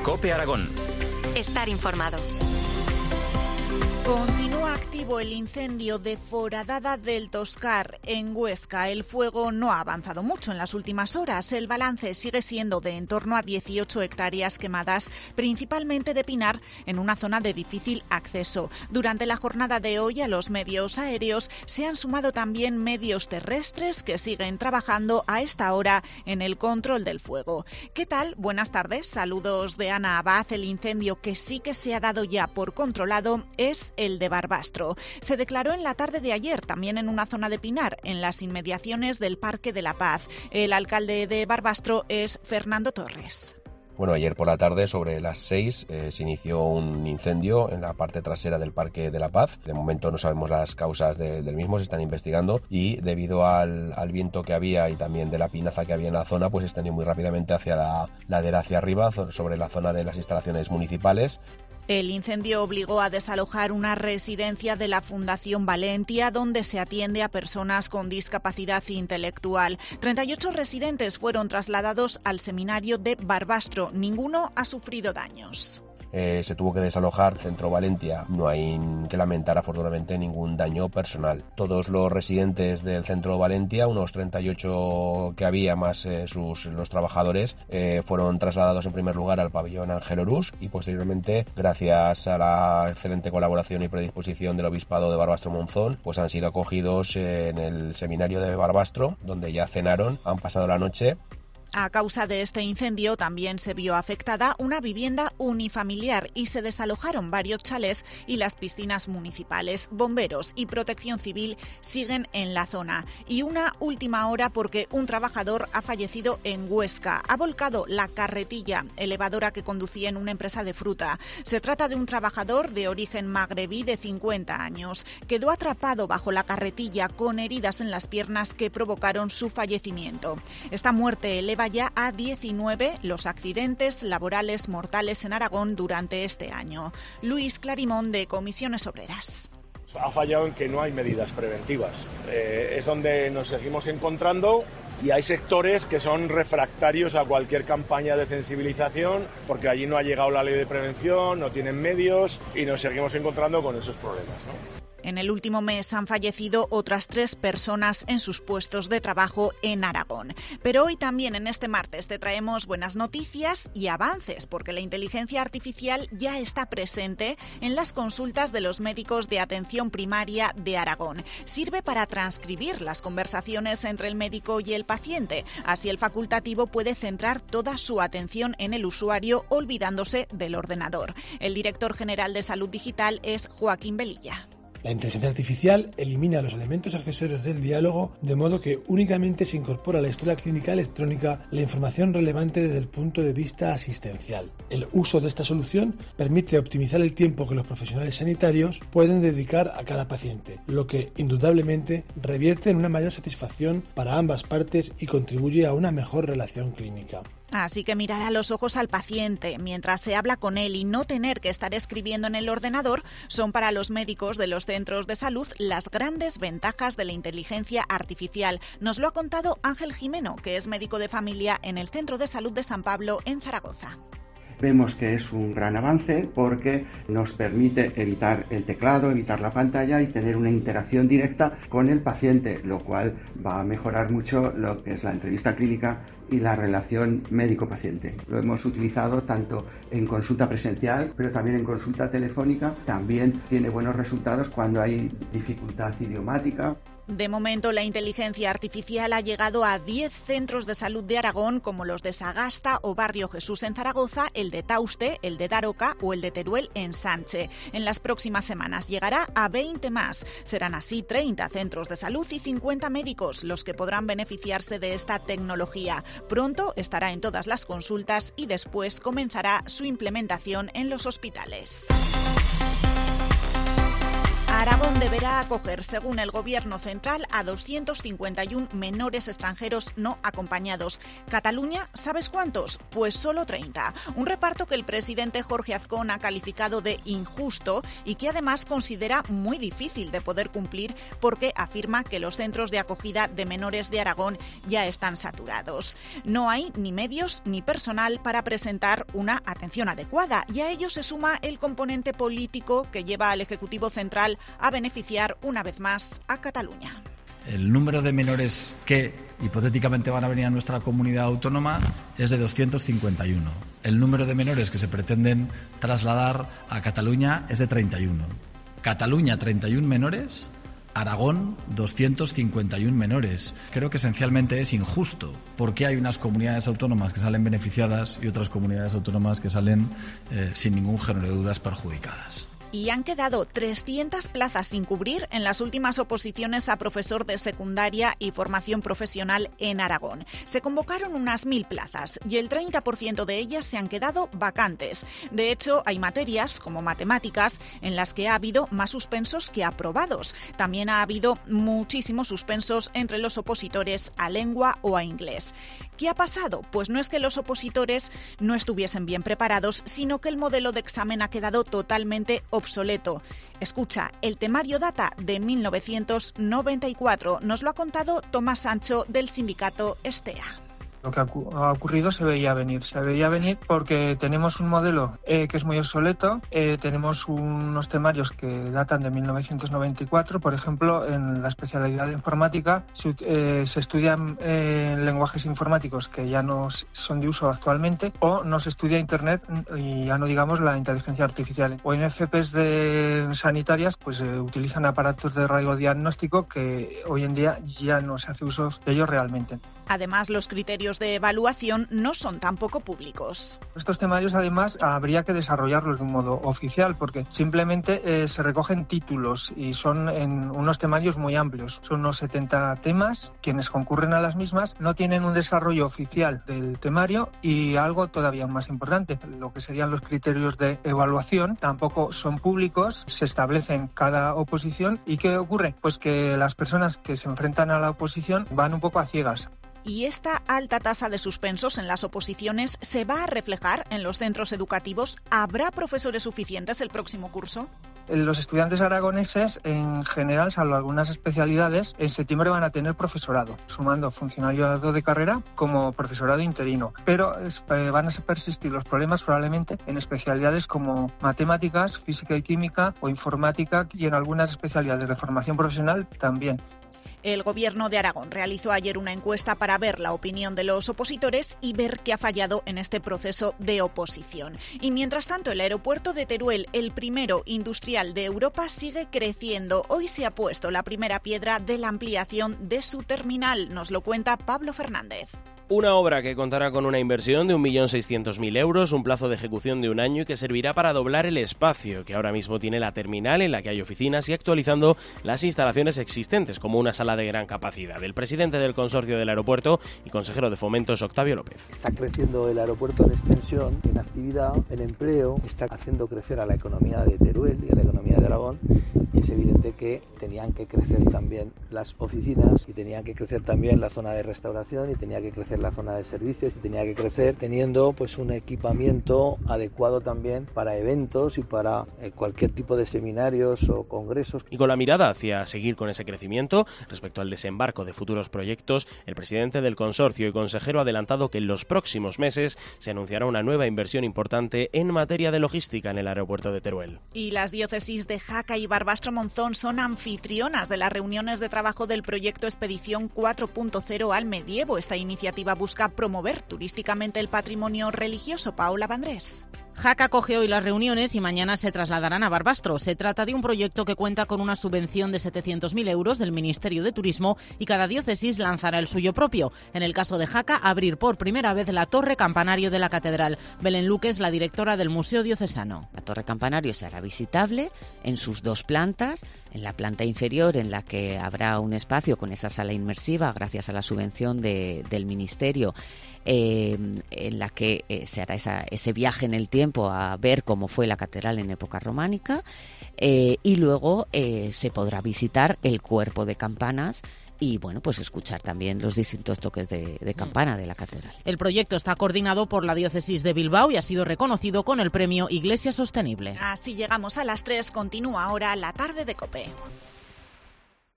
COPE Aragón. Estar informado. Continúa activo el incendio de Foradada del Toscar, en Huesca. El fuego no ha avanzado mucho en las últimas horas. El balance sigue siendo de en torno a 18 hectáreas quemadas, principalmente de pinar, en una zona de difícil acceso. Durante la jornada de hoy a los medios aéreos se han sumado también medios terrestres que siguen trabajando a esta hora en el control del fuego. ¿Qué tal? Buenas tardes. Saludos de Ana Abad. El incendio que sí que se ha dado ya por controlado es el de Barbastro. Se declaró en la tarde de ayer, también en una zona de pinar, en las inmediaciones del Parque de la Paz. El alcalde de Barbastro es Fernando Torres. Bueno, ayer por la tarde, sobre las 6, se inició un incendio en la parte trasera del Parque de la Paz. De momento no sabemos las causas del mismo, se están investigando y debido al viento que había y también de la pinaza que había en la zona, pues se extendió muy rápidamente hacia la ladera hacia arriba, sobre la zona de las instalaciones municipales. El incendio obligó a desalojar una residencia de la Fundación Valentia, donde se atiende a personas con discapacidad intelectual. 38 residentes fueron trasladados al seminario de Barbastro. Ninguno ha sufrido daños. Se tuvo que desalojar Centro Valentia. No hay que lamentar afortunadamente ningún daño personal. Todos los residentes del Centro Valentia, unos 38 que había más los trabajadores, fueron trasladados en primer lugar al pabellón Ángel Orús y posteriormente, gracias a la excelente colaboración y predisposición del Obispado de Barbastro Monzón, pues han sido acogidos en el seminario de Barbastro, donde ya cenaron, han pasado la noche. A causa de este incendio también se vio afectada una vivienda unifamiliar y se desalojaron varios chalés y las piscinas municipales. Bomberos y Protección Civil siguen en la zona. Y una última hora porque un trabajador ha fallecido en Huesca. Ha volcado la carretilla elevadora que conducía en una empresa de fruta. Se trata de un trabajador de origen magrebí de 50 años. Quedó atrapado bajo la carretilla con heridas en las piernas que provocaron su fallecimiento. Esta muerte eleva ya a 19 los accidentes laborales mortales en Aragón durante este año. Luis Clarimón, de Comisiones Obreras. Ha fallado en que no hay medidas preventivas. Es donde nos seguimos encontrando y hay sectores que son refractarios a cualquier campaña de sensibilización porque allí no ha llegado la ley de prevención, no tienen medios y nos seguimos encontrando con esos problemas, ¿no? En el último mes han fallecido otras 3 personas en sus puestos de trabajo en Aragón. Pero hoy también, en este martes, te traemos buenas noticias y avances, porque la inteligencia artificial ya está presente en las consultas de los médicos de atención primaria de Aragón. Sirve para transcribir las conversaciones entre el médico y el paciente. Así el facultativo puede centrar toda su atención en el usuario, olvidándose del ordenador. El director general de Salud Digital es Joaquín Velilla. La inteligencia artificial elimina los elementos accesorios del diálogo, de modo que únicamente se incorpora a la historia clínica electrónica la información relevante desde el punto de vista asistencial. El uso de esta solución permite optimizar el tiempo que los profesionales sanitarios pueden dedicar a cada paciente, lo que indudablemente revierte en una mayor satisfacción para ambas partes y contribuye a una mejor relación clínica. Así que mirar a los ojos al paciente mientras se habla con él y no tener que estar escribiendo en el ordenador son para los médicos de los centros de salud las grandes ventajas de la inteligencia artificial. Nos lo ha contado Ángel Jimeno, que es médico de familia en el Centro de Salud de San Pablo, en Zaragoza. Vemos que es un gran avance porque nos permite evitar el teclado, evitar la pantalla y tener una interacción directa con el paciente, lo cual va a mejorar mucho lo que es la entrevista clínica y la relación médico-paciente. Lo hemos utilizado tanto en consulta presencial, pero también en consulta telefónica. También tiene buenos resultados cuando hay dificultad idiomática. De momento, la inteligencia artificial ha llegado a 10 centros de salud de Aragón, como los de Sagasta o Barrio Jesús en Zaragoza, el de Tauste, el de Daroca o el de Teruel en Sanche. En las próximas semanas llegará a 20 más. Serán así 30 centros de salud y 50 médicos los que podrán beneficiarse de esta tecnología. Pronto estará en todas las consultas y después comenzará su implementación en los hospitales. Aragón deberá acoger, según el Gobierno central, a 251 menores extranjeros no acompañados. Cataluña, ¿sabes cuántos? Pues solo 30. Un reparto que el presidente Jorge Azcón ha calificado de injusto y que además considera muy difícil de poder cumplir porque afirma que los centros de acogida de menores de Aragón ya están saturados. No hay ni medios ni personal para presentar una atención adecuada y a ello se suma el componente político que lleva al Ejecutivo Central a beneficiar una vez más a Cataluña. El número de menores que hipotéticamente van a venir a nuestra comunidad autónoma es de 251. El número de menores que se pretenden trasladar a Cataluña es de 31. Cataluña, 31 menores. Aragón, 251 menores. Creo que esencialmente es injusto, porque hay unas comunidades autónomas que salen beneficiadas y otras comunidades autónomas que salen sin ningún género de dudas perjudicadas. Y han quedado 300 plazas sin cubrir en las últimas oposiciones a profesor de secundaria y formación profesional en Aragón. Se convocaron unas 1.000 plazas y el 30% de ellas se han quedado vacantes. De hecho, hay materias, como matemáticas, en las que ha habido más suspensos que aprobados. También ha habido muchísimos suspensos entre los opositores a lengua o a inglés. ¿Qué ha pasado? Pues no es que los opositores no estuviesen bien preparados, sino que el modelo de examen ha quedado totalmente obsoleto. Escucha, el temario data de 1994. Nos lo ha contado Tomás Sancho del sindicato Estea. Lo que ha ocurrido se veía venir porque tenemos un modelo que es muy obsoleto, tenemos unos temarios que datan de 1994, por ejemplo, en la especialidad de informática se estudian lenguajes informáticos que ya no son de uso actualmente, o no se estudia Internet y ya no digamos la inteligencia artificial. O en FPs sanitarias pues utilizan aparatos de radiodiagnóstico que hoy en día ya no se hace uso de ellos realmente. Además, los criterios de evaluación no son tampoco públicos. Estos temarios, además, habría que desarrollarlos de un modo oficial, porque simplemente se recogen títulos y son en unos temarios muy amplios. Son unos 70 temas. Quienes concurren a las mismas no tienen un desarrollo oficial del temario y algo todavía más importante, lo que serían los criterios de evaluación, tampoco son públicos, se establecen cada oposición. ¿Y qué ocurre? Pues que las personas que se enfrentan a la oposición van un poco a ciegas. ¿Y esta alta tasa de suspensos en las oposiciones se va a reflejar en los centros educativos? ¿Habrá profesores suficientes el próximo curso? Los estudiantes aragoneses, en general, salvo algunas especialidades, en septiembre van a tener profesorado, sumando funcionariado de carrera como profesorado interino. Pero van a persistir los problemas probablemente en especialidades como matemáticas, física y química o informática, y en algunas especialidades de formación profesional también. El Gobierno de Aragón realizó ayer una encuesta para ver la opinión de los opositores y ver qué ha fallado en este proceso de oposición. Y mientras tanto, el aeropuerto de Teruel, el primero industrial de Europa, sigue creciendo. Hoy se ha puesto la primera piedra de la ampliación de su terminal. Nos lo cuenta Pablo Fernández. Una obra que contará con una inversión de 1.600.000 euros, un plazo de ejecución de un año y que servirá para doblar el espacio que ahora mismo tiene la terminal, en la que hay oficinas, y actualizando las instalaciones existentes, como una sala de gran capacidad. El presidente del consorcio del aeropuerto y consejero de Fomento es Octavio López. Está creciendo el aeropuerto en extensión, en actividad, en empleo, está haciendo crecer a la economía de Teruel y a la economía de Aragón, y es evidente que tenían que crecer también las oficinas y tenían que crecer también la zona de restauración y tenía que crecer la zona de servicios y tenía que crecer teniendo pues un equipamiento adecuado también para eventos y para cualquier tipo de seminarios o congresos. Y con la mirada hacia seguir con ese crecimiento, respecto al desembarco de futuros proyectos, el presidente del consorcio y consejero ha adelantado que en los próximos meses se anunciará una nueva inversión importante en materia de logística en el aeropuerto de Teruel. Y las diócesis de Jaca y Barbastro-Monzón son anfitrionas de las reuniones de trabajo del proyecto Expedición 4.0 al Medievo. Esta iniciativa busca promover turísticamente el patrimonio religioso. Paola Vandrés. Jaca coge hoy las reuniones y mañana se trasladarán a Barbastro. Se trata de un proyecto que cuenta con una subvención de 700.000 euros del Ministerio de Turismo y cada diócesis lanzará el suyo propio. En el caso de Jaca, abrir por primera vez la torre campanario de la catedral. Belén Luque es la directora del Museo Diocesano. La torre campanario será visitable en sus dos plantas. En la planta inferior, en la que habrá un espacio con esa sala inmersiva gracias a la subvención del Ministerio, en la que se hará ese viaje en el tiempo tiempo a ver cómo fue la catedral en época románica, y luego se podrá visitar el cuerpo de campanas y bueno, pues escuchar también los distintos toques de campana de la catedral. El proyecto está coordinado por la Diócesis de Bilbao y ha sido reconocido con el premio Iglesia Sostenible. Así llegamos a las 3, continúa ahora la tarde de COPE.